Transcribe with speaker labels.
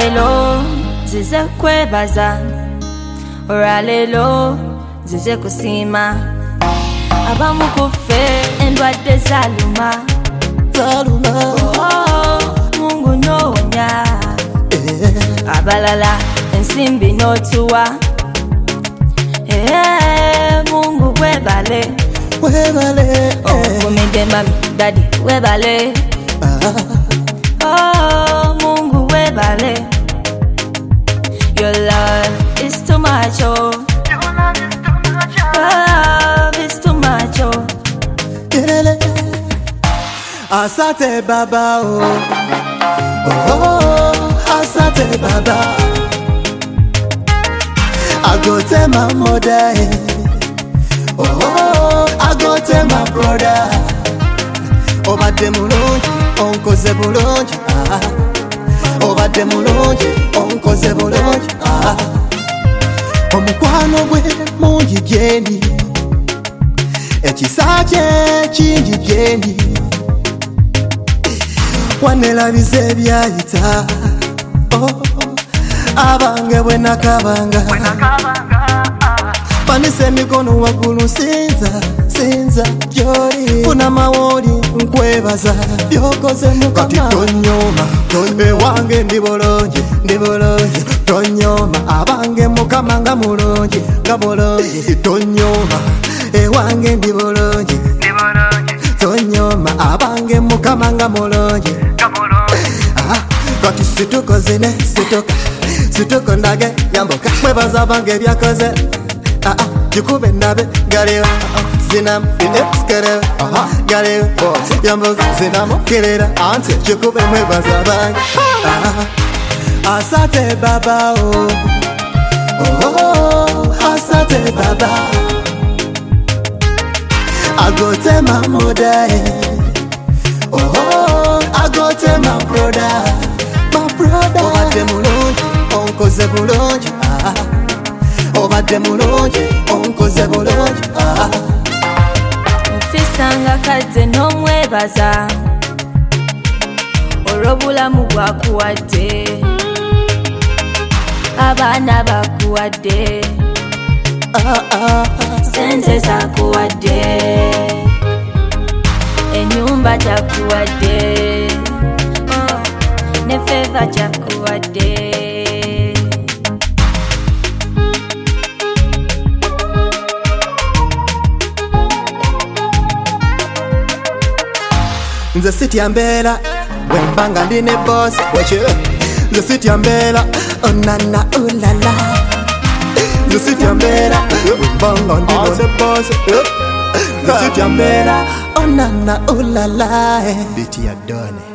Speaker 1: Olwaleero nzize kwebaza, olwaleero nzize kusiima. Abamu ku ffe endwadde zaluma, Mungu n'owonya. Abalala ensimbi n'otuwa, Mungu webale. Okumidde mami dadi webale. Mungu webale. Your love is too much, oh. Love is too much, oh.
Speaker 2: Asante Baba, asante Baba. I go tell my mother, I go tell my brother. Obadde mulungi, onkoze bulungi. Obadde mulungi, onkoze bulungi. Omukwano gwe mungi gyendi, ekisa kye kingi gyendi. Wanelabiza ebyayita, abange bwe nakabanga. Panisa emikono waggulu sinza gy'oli. Funa mawoli nkwebaza byokoze Mukama. Kati tonyoma, ewange ndi bulungi. Tonyoma, abange Mukama nga mulungi. Tonyoma, ewange ndi bulungi. Tonyoma, abange Mukama nga mulungi. Kati situko ndage yamboka. Mwebaza abange byakoze, jikube nabe galewa. Zinam skere galewa yamboka. Zinam kelera ante jikube mwebaza abange. Asante Baba, asante Baba. I go tell my mother, I go tell my brother. Obadde mulungi, onkoze bulungi. Obadde mulungi, onkoze bulungi.
Speaker 1: Nfisanga kadde n'omwebaza, olw'obulamu bwakuwadde, abaana bakuwadde, sente zakuwadde, ennyumba gyakuwadde, ne feva gyakuwadde.
Speaker 2: Nze sitya mbeera bwembanga ndi ne boss. Nze sitya mbeera onana ulala. Nze sitya mbeera bwembanga ndi ne boss. Nze sitya mbeera onana ulala. Biti ya done.